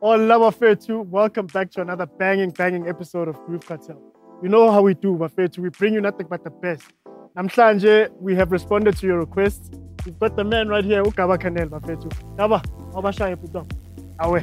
All love affair too. Welcome back to another banging episode of Groove Cartel. You know how we do, affair too. We bring you nothing but the best. Namhlanje, we have responded to your requests. We've got the man right here, Ukaba Kanel, affair too. Kaba, Obasha Putam. Awe.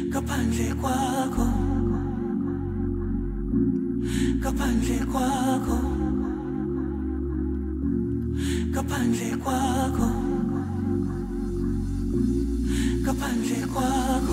ngaphandle kwakho, ngaphandle kwakho, ngaphandle kwakho, ngaphandle kwakho.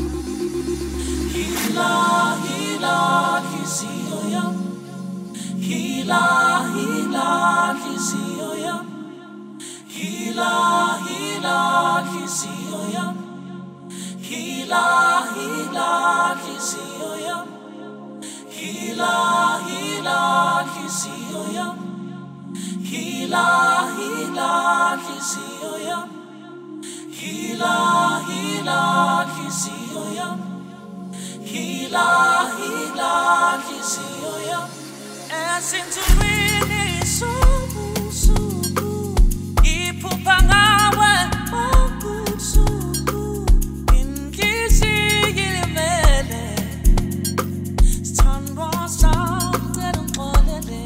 Hila, hila, nhliziyo yam. Hila, hila, nhliziyo yam. Hila, hila, nhliziyo yam. Hila, hila, nhliziyo yam. Hila, hila, nhliziyo yam. Hila, hila, nhliziyo yam. Hila, hila, nhliziyo yam. Hila, hila, nhliziyo yam. Esinturini suku, iphupha ngawe okusuku. Inhliziyo ilimele, sithandwa sami ngicela ungixolele.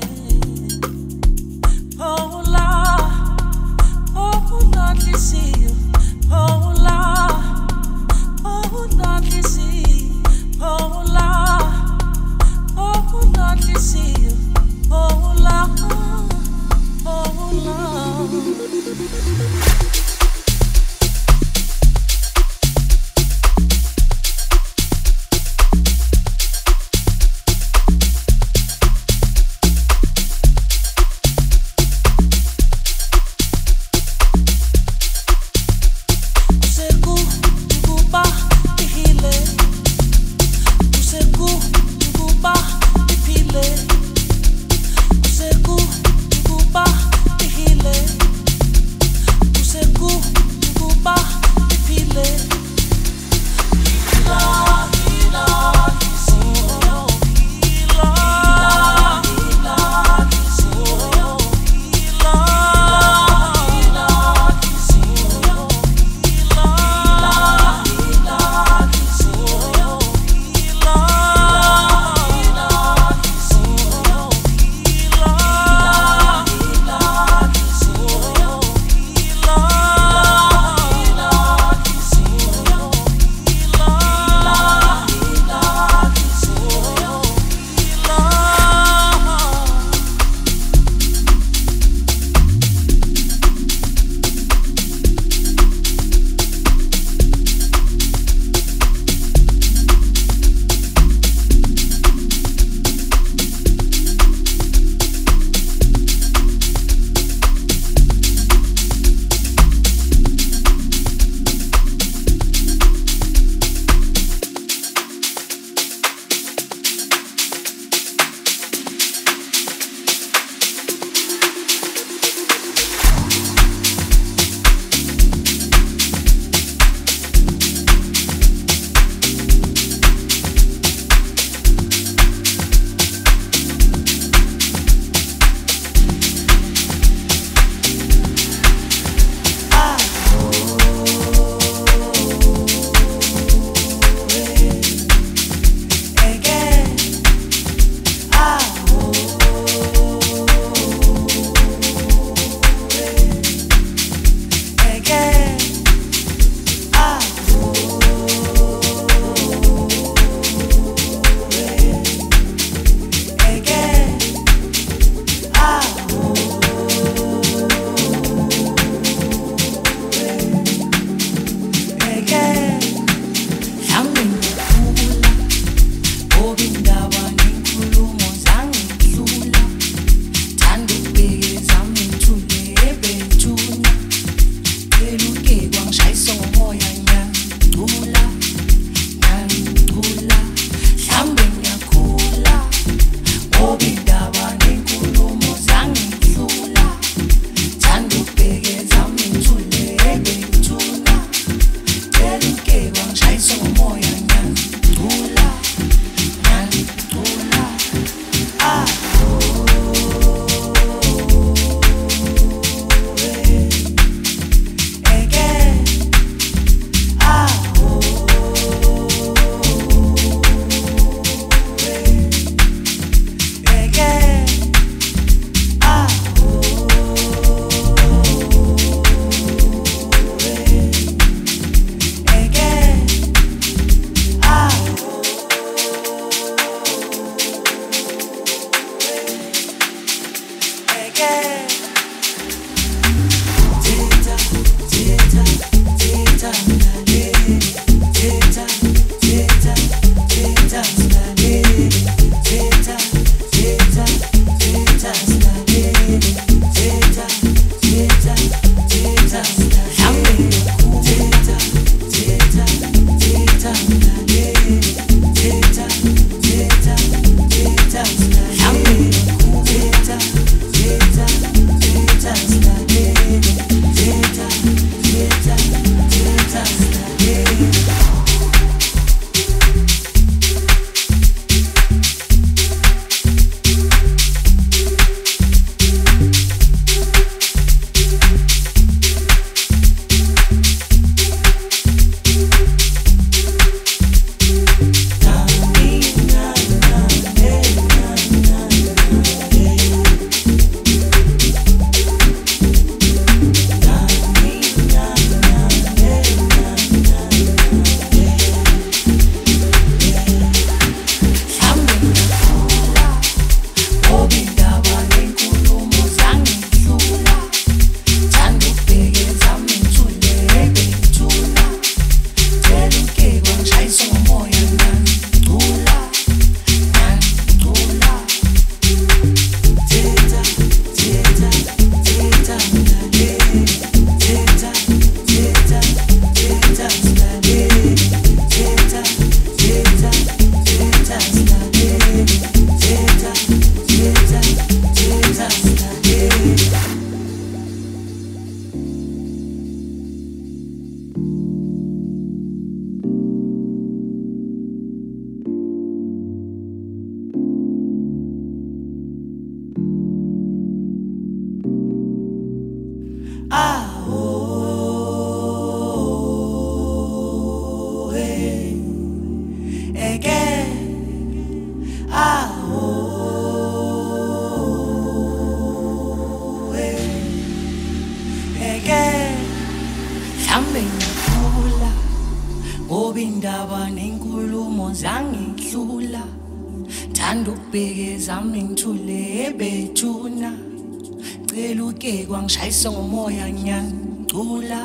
Phawula, phawula nhliziyo, phawula, phawula nhliziyo, phawula, phawula nhliziyo, phawula. ngoba indaba nenkulumo zangihlula thanda ukubhekeza ngithule ebethuna cela uke kwangishayisa ngomoya ngiyangicula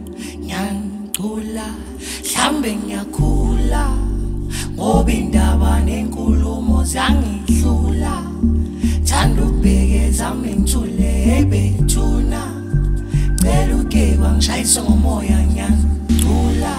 mhlambe ngiyakhula ngoba indaba nenkulumo zangihlula thanda ukubhekeza ngithule ebethuna cela uke kwangishayisa ngomoya ngiyangicula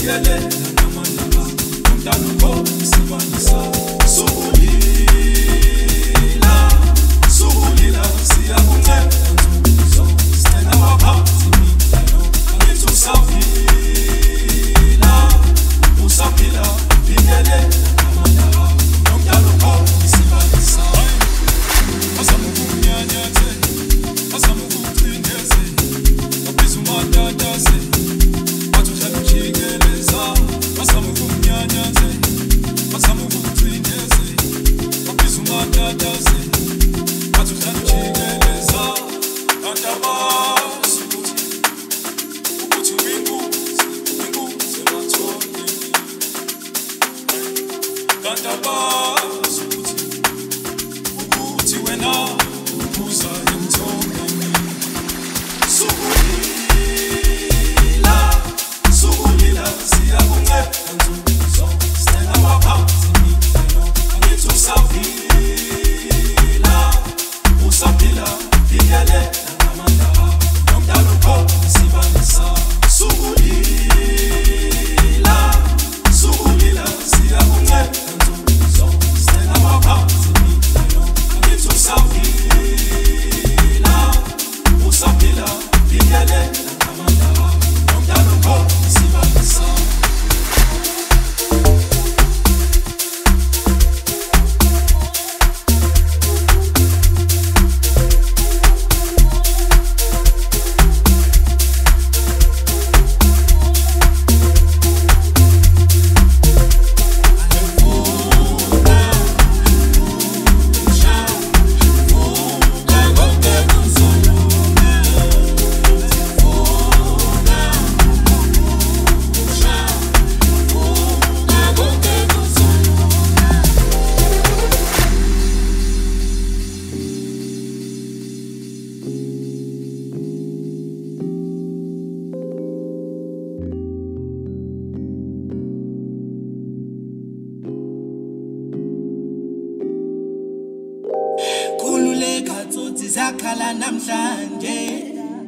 zakhala namhlanje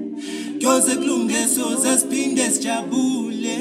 Kyoze kulungeso zesiphinde sijabule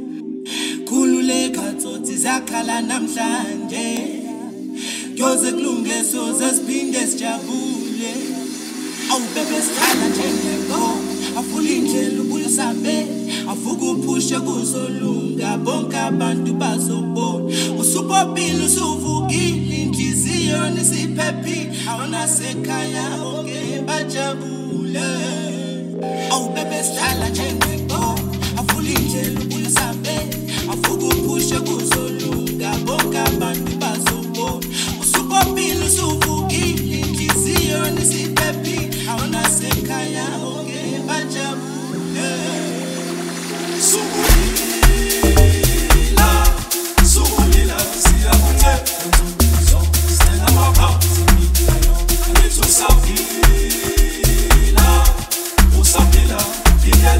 Khululeka tsotsi zakhala namhlanje Kyoze kulungeso zesiphinde sijabule Awubebe sikhala njengeko afuna indlela ubuyisabe avuka uphushe kuzolunga bonke abantu bazobona usubobile usuvukile inhliziyo nisiphephile awona sekhaya bonke bajabule awubebe sihlala njengeko afuna indlela ubuyisabe avuka uphushe kuzolunga bonke abantu bazobona usubobile usuvukile inhliziyo nisiphephile awona sekhaya bonke bajabule Sugulila, siyabunge Stella mapha Angithi usafila Usafila Phila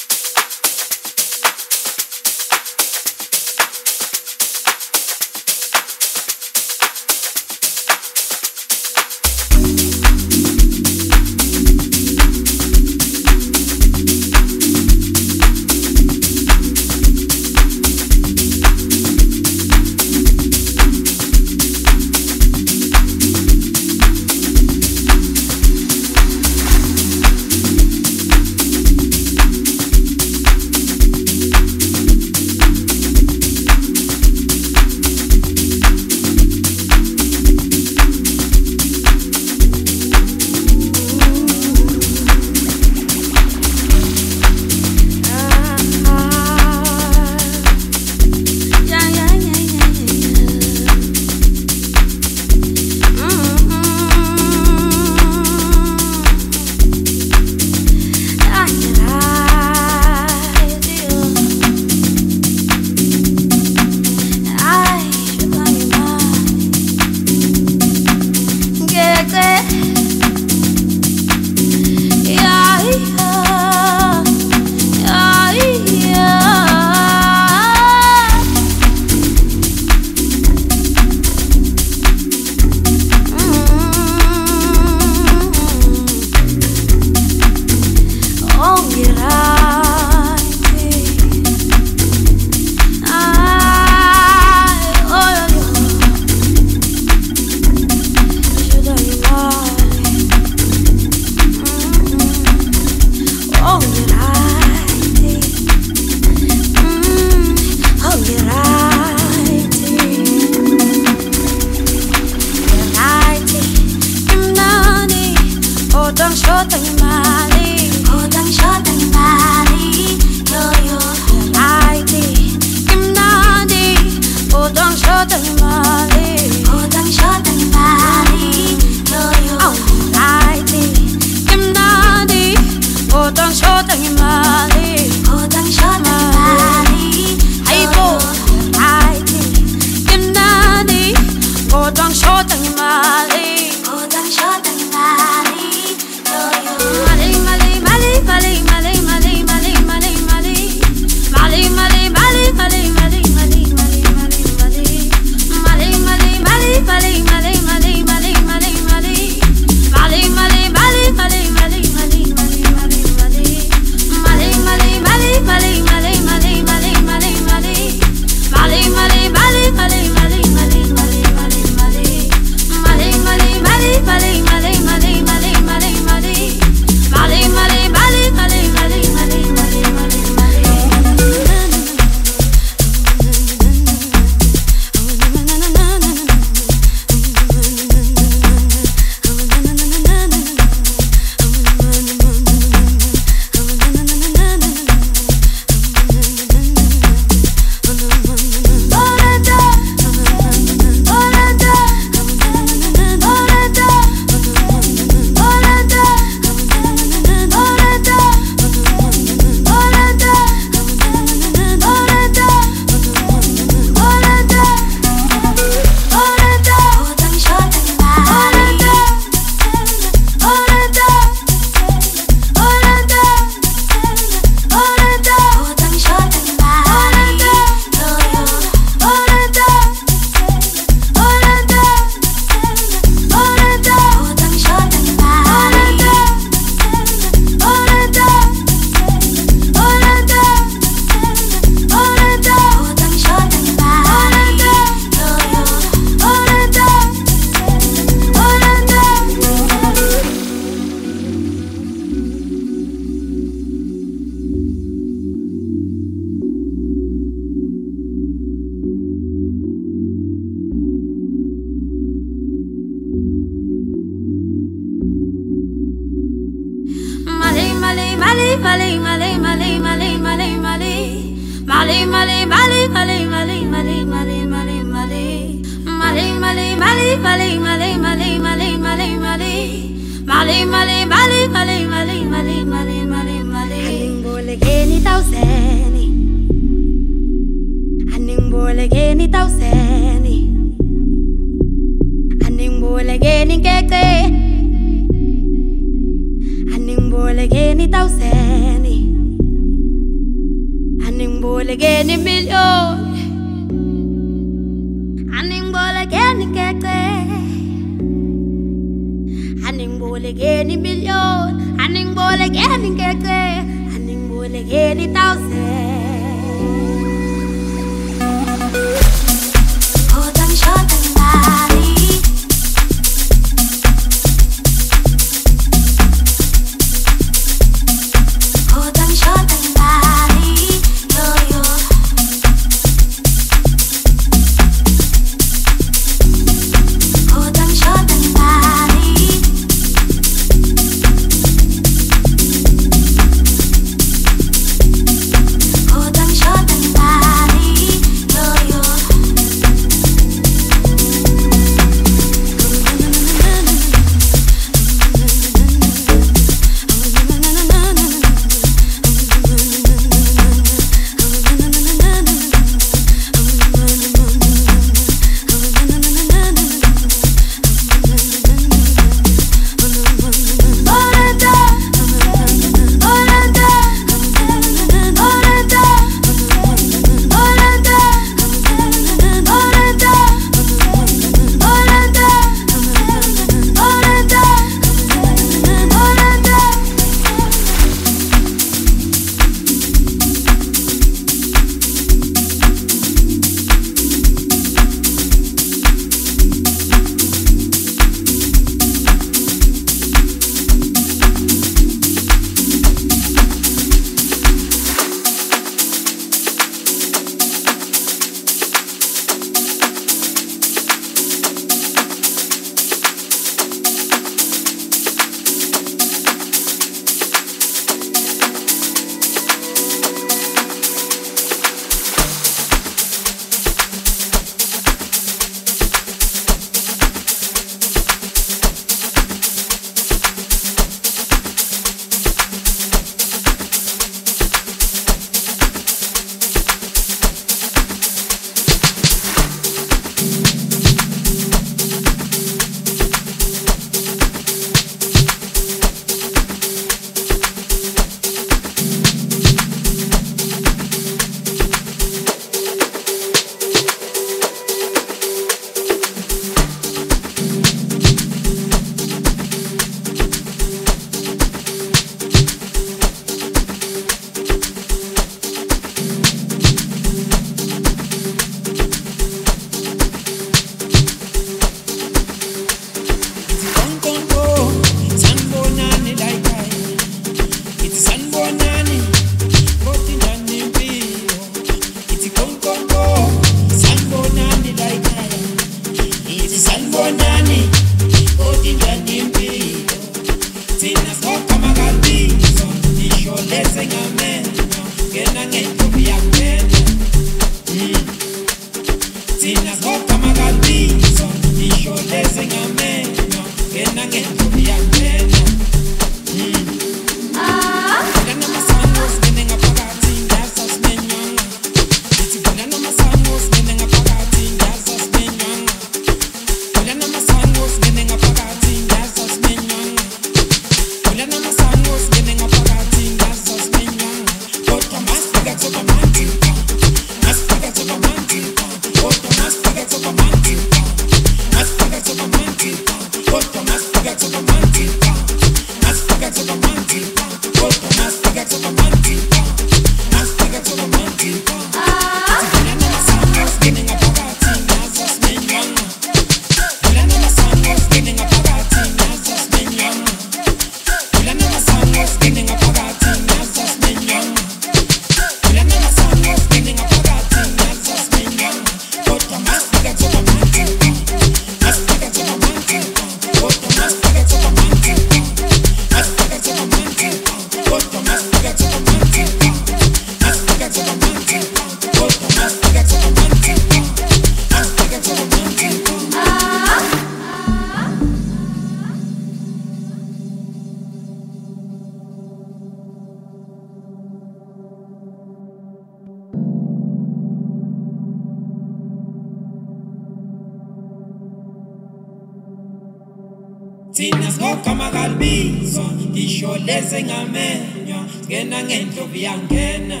Thina sigogama kalibizwa ngisho leze ngamenywa ngena ngendlovu yangena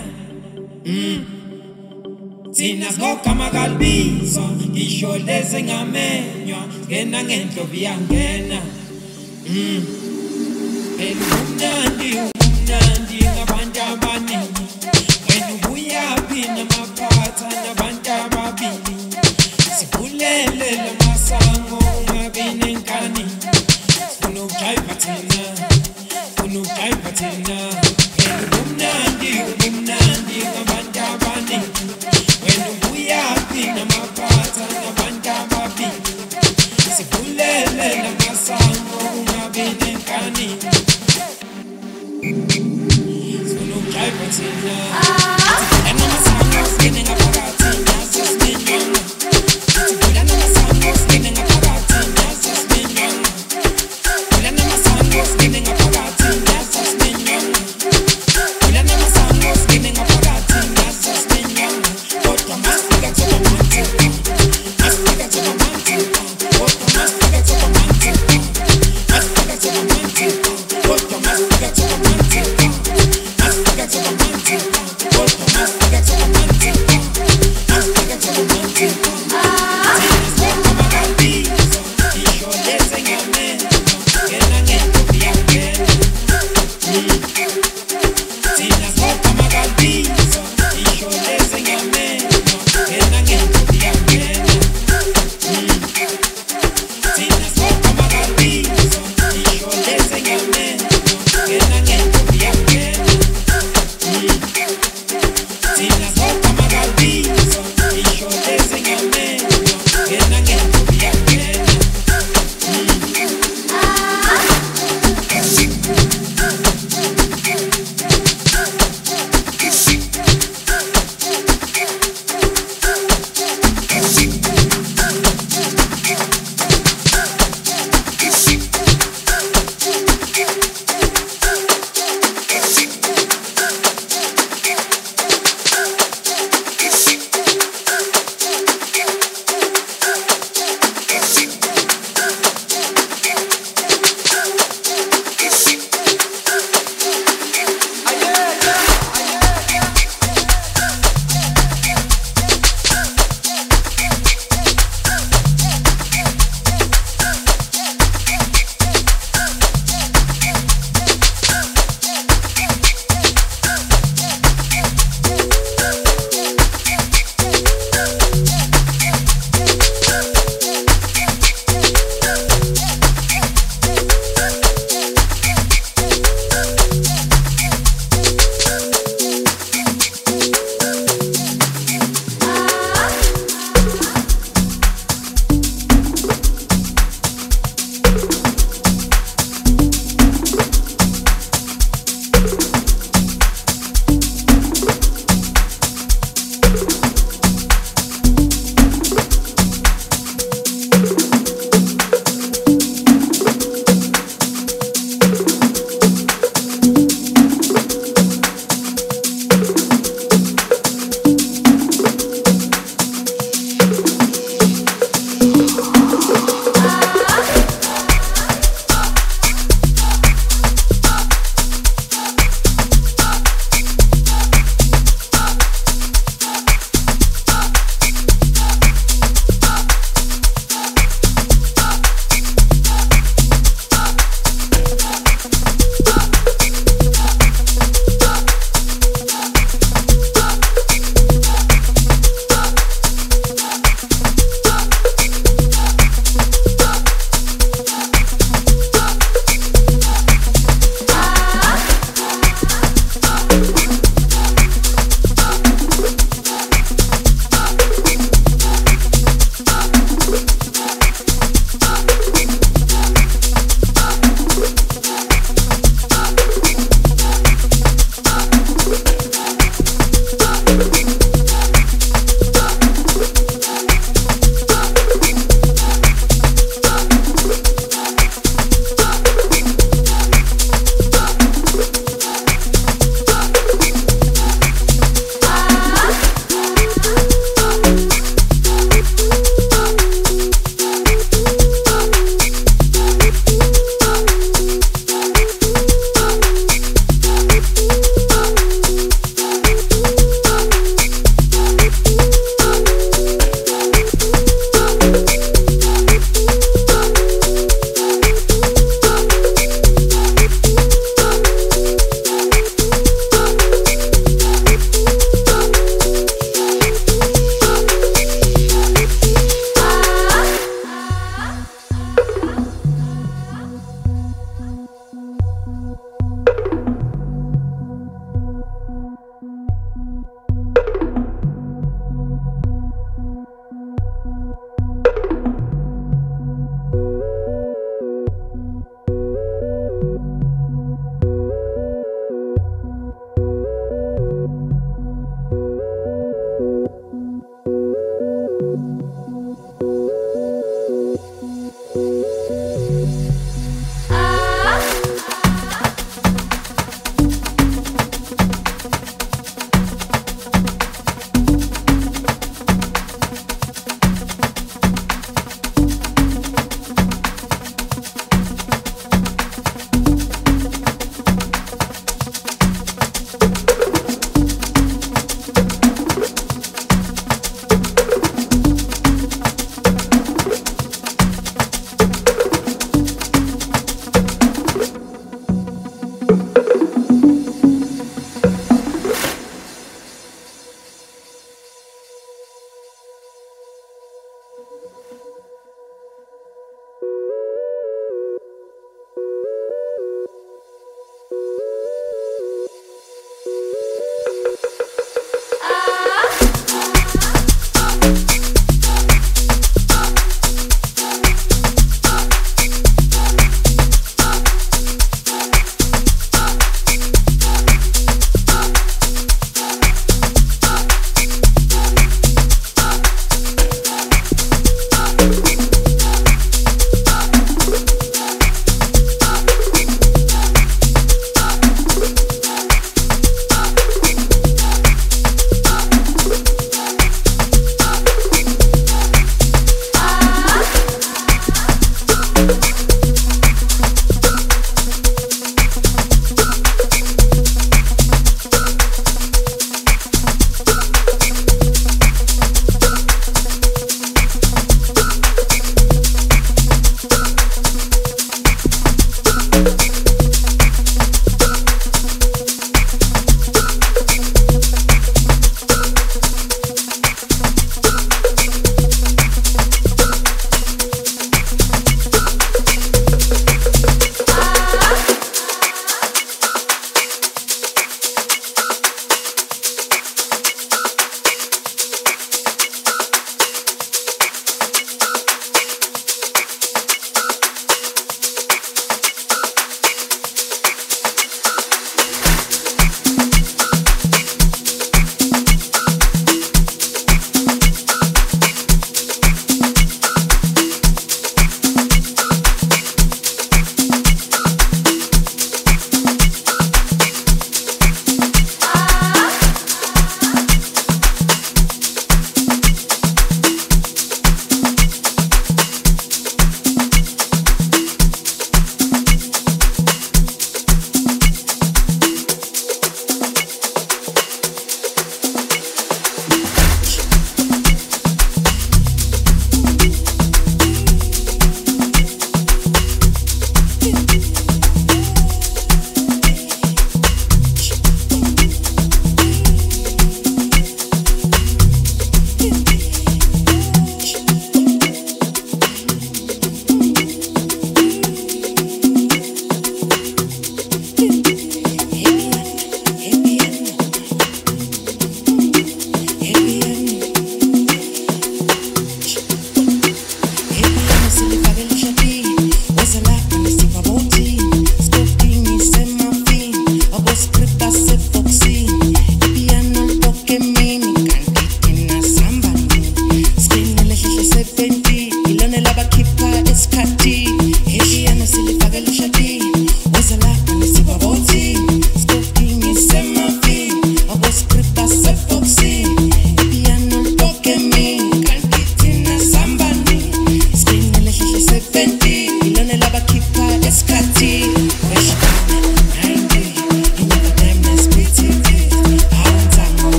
Thina sigogama kalibizwa ngisho leze ngamenywa ngena ngendlovu yangena Umnandi ngabantu abaningi wena ubuyaphi namaphatha nabantu ababili sivulele lamasango ungabi nenkani Funa ujayiva thina umnandi ngabantu abaningi wena ubuyaphi namaphatha nabantu ababili sivulele lamasango ungabi nenkani Funa ujayiva thina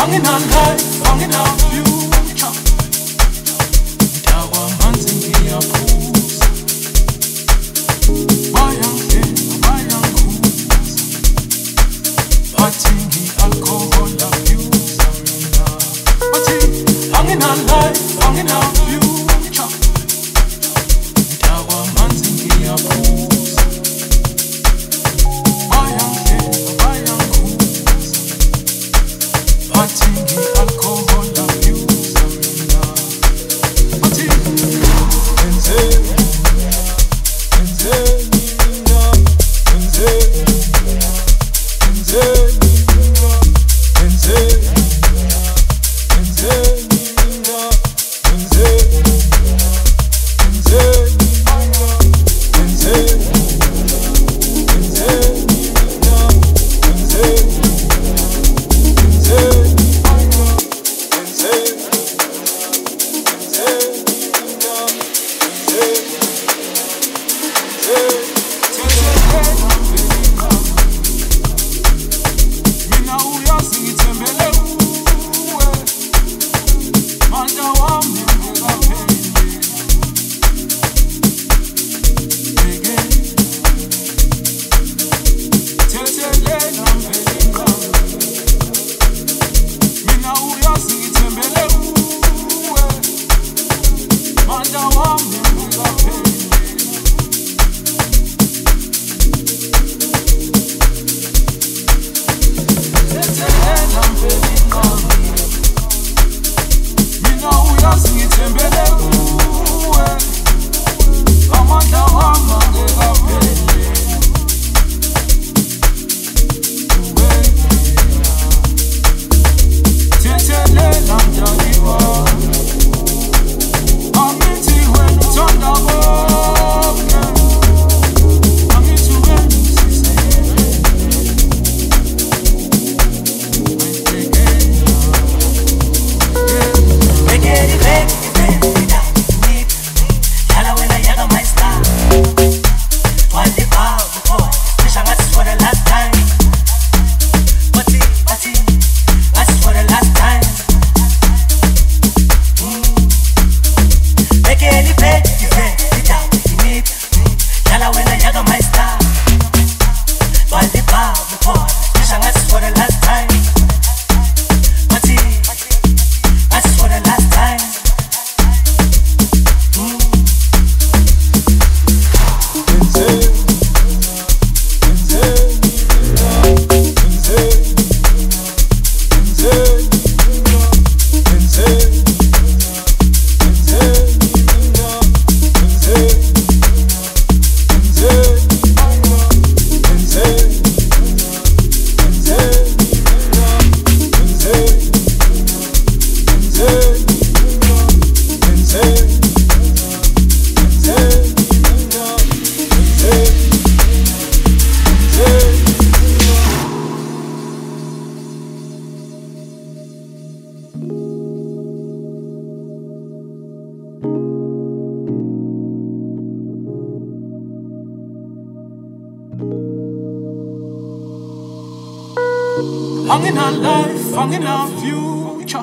Hanging on life, hanging on future.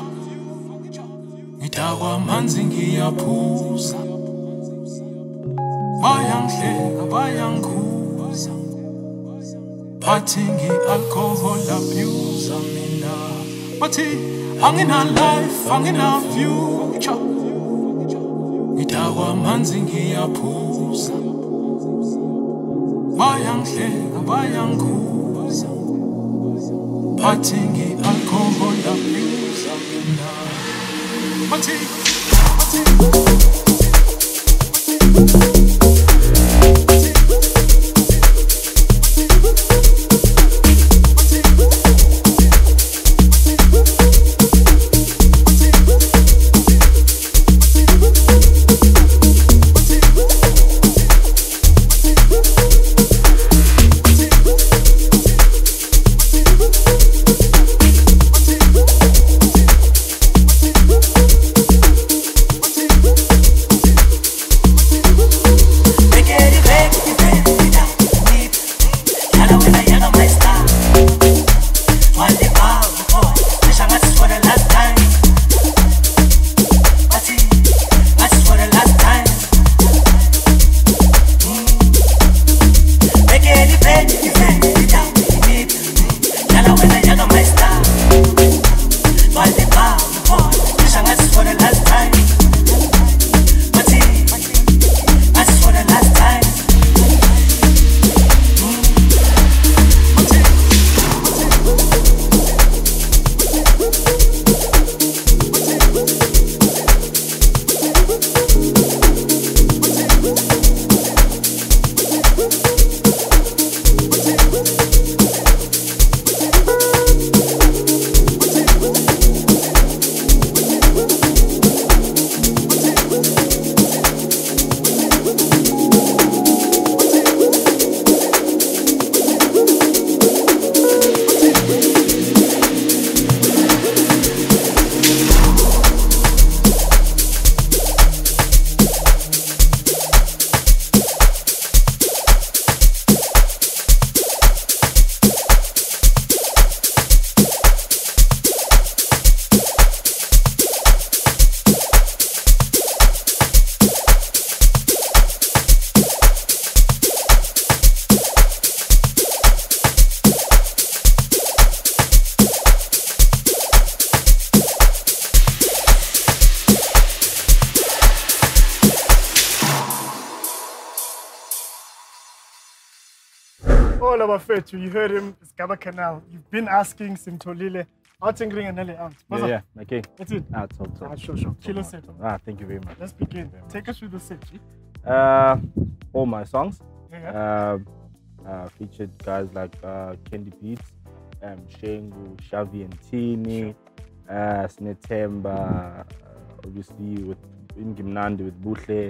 Ngidakwa manzi ngiyaphuza. Bayangihleka, bayangikhuza. Bathi ngi-alcohol abuser mina. Bathi hanging on life, hanging on future. Ngidakwa manzi ngiyaphuza. Bayangihleka, bayangikhuza. Bathi ngi-alcohol abuser mina. Bathi Ola Bafethu, you heard him, it's Gaba Canal. You've been asking Simtolile, out and out. Yeah, okay. That's it. Talk. Sure. Kilo set. Thank you very much. Let's begin. Take us through the set, G. All my songs. Yeah. Featured guys like Candy Beats, Shengu, Shavi and Tini, Snetemba, obviously with Ingimnandi with Buhle.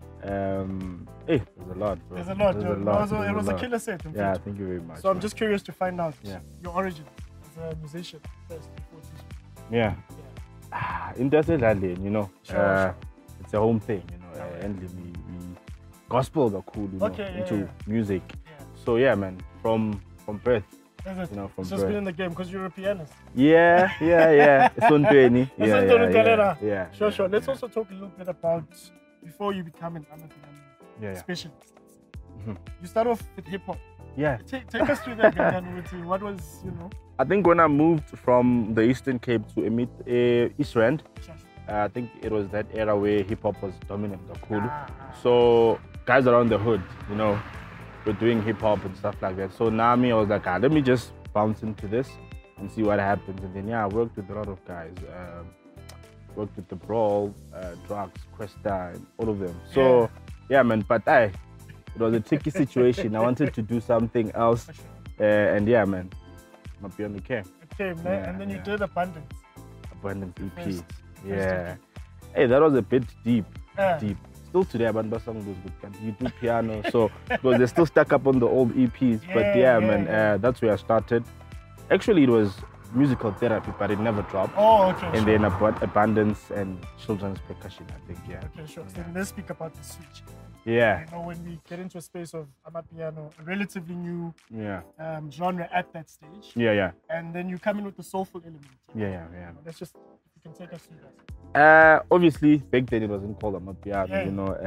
There's a lot, bro. There's a lot. It was a killer set. Yeah, thank you very much. So I'm just curious to find out your origin as a musician first before teaching. Yeah. Interested, you know. Sure. It's a home thing, you know. And we gospel are cool, you know, into music. Yeah. So yeah, man, from birth. Is it? You know, from it's just birth. been in the game because you're a pianist. Yeah. Sontweni. Yeah. Sure. Let's also talk a little bit about before you become an amapiano specialist. You start off with hip hop. Yeah. Take us through that, Ganganuti. What was, I think when I moved from the Eastern Cape to East Rand, I think it was that era where hip hop was dominant, cool. So guys around the hood, you know, were doing hip hop and stuff like that. So now I was like, let me just bounce into this and see what happens. And then I worked with a lot of guys. Worked with the Brawl, Drugs, Questa, and all of them. So yeah, man. But it was a tricky situation. I wanted to do something else, and yeah, man, my piano came. It came, man. And then you did Abundance EP. First Yeah. Hey, that was a bit deep. Still today, Abundance song was good. You do piano, so because they're still stuck up on the old EPs. But man, that's where I started. Actually, it was musical therapy, but it never dropped. Oh, okay. And then Abundance and Children's Percussion, I think, Okay, sure. So let's speak about the switch. Yeah. You know, when we get into a space of amapiano, a relatively new genre at that stage. Yeah. And then you come in with the soulful element. Yeah. Let's just, if you can take us through that. Obviously, back then it wasn't called amapiano,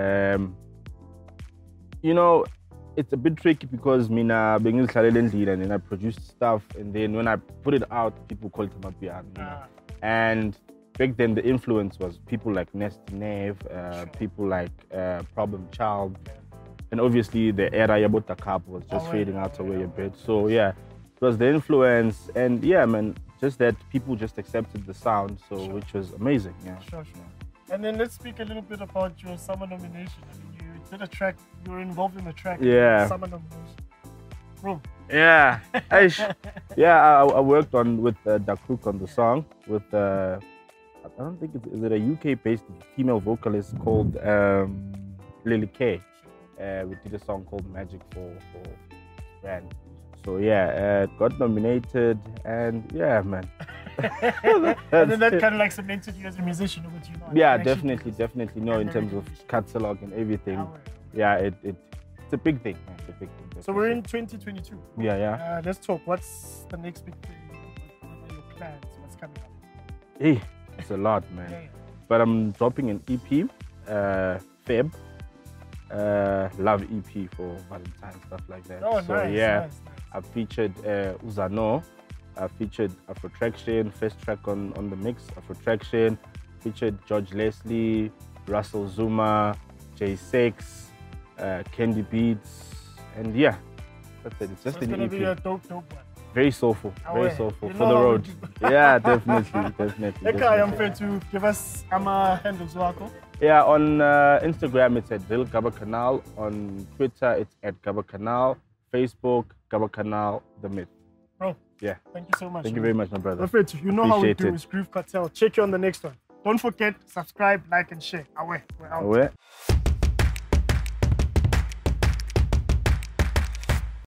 you know. It's a bit tricky because mina being in Lead and then I produced stuff, and then when I put it out, people call it amapiano. You know? And back then the influence was people like Nasty Nave, people like Problem Child, and obviously the era Yabota Cup was just fading out away a bit. So yeah, it was the influence, and yeah, man, just that people just accepted the sound, so which was amazing. Yeah. Sure. And then let's speak a little bit about your summer nomination. I mean, you did a track, you were involved in the track. Yeah. Summer nomination. Bro. Yeah. I worked with Dakruk on the song with I don't think is it a UK-based female vocalist called Lily K. We did a song called Magic for Brand. So yeah, it got nominated, and yeah, man. And then that kind of like cemented you as a musician, what you know. Yeah, definitely. No, in terms of catalog and everything. Yeah, it's a big thing. Man. It's a big thing. So we're in 2022. Yeah. Let's talk. What's the next big thing? What are your plans? What's coming up? Hey, it's a lot, man. Yeah. But I'm dropping an EP, Feb. Love EP for Valentine, stuff like that. Oh, so nice. I featured Uzano. I featured Afrotraction, first track on the mix, Afrotraction. Featured George Leslie, Russell Zuma, J6, Candy Beats, and yeah, that's it. It's just an EP. It's gonna be a dope one. Very soulful for the road. Yeah, definitely. Okay, I'm fair to give us handles, Wako. Yeah, on Instagram it's at Real Gaba Canal. On Twitter it's at Gaba Canal. Facebook Gaba Canal The Myth. Bro, yeah. Thank you so much. Thank you very much, my brother. Perfect. You know how we do with Groove Cartel. Check you on the next one. Don't forget, subscribe, like, and share. Away. We're out.